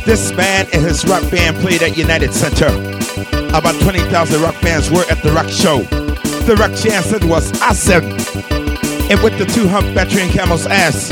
This man and his rock band played at United Center. About 20,000 rock fans were at the rock show. The rock Jansen was awesome. And with the two hump veteran camels ass.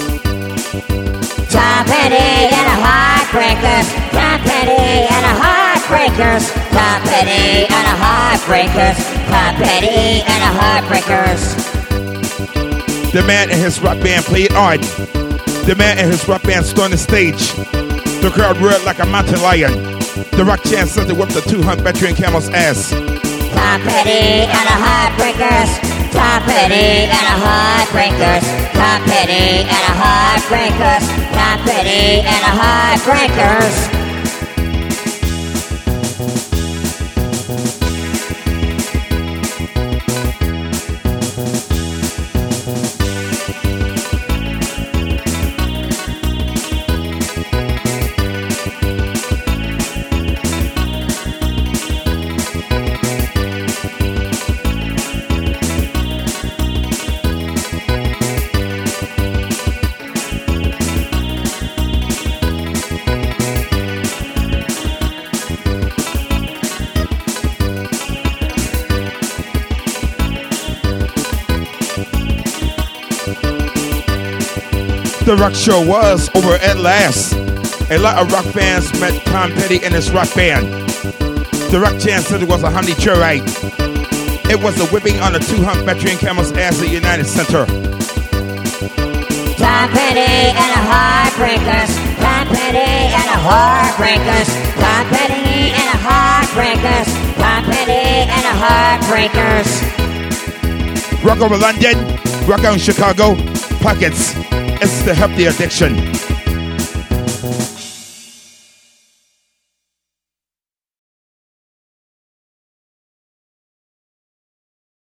Tom Petty and the Heartbreakers. Tom Petty and the Heartbreakers. Tom Petty and the Heartbreakers. Tom Petty and the Heartbreakers. The man and his rock band played on. The man and his rock band stood on the stage. The crowd roared like a mountain lion. The rock Jansen whipped the two hump veteran camel's ass. Tom Petty and the Heartbreakers. Tom Petty and the Heartbreakers. Tom Petty and the Heartbreakers. Tom Petty and the Heartbreakers. The rock show was over at last. A lot of rock fans met Tom Petty and his rock band. The rock Jansen was a honey joyride. It was a whipping on a two hump veteran camel's ass at United Center. Tom Petty and the Heartbreakers. Tom Petty and the Heartbreakers. Tom Petty and the Heartbreakers. Tom Petty and the Heartbreakers. Rock over London, rock out in Chicago, pockets. It's the healthy addiction.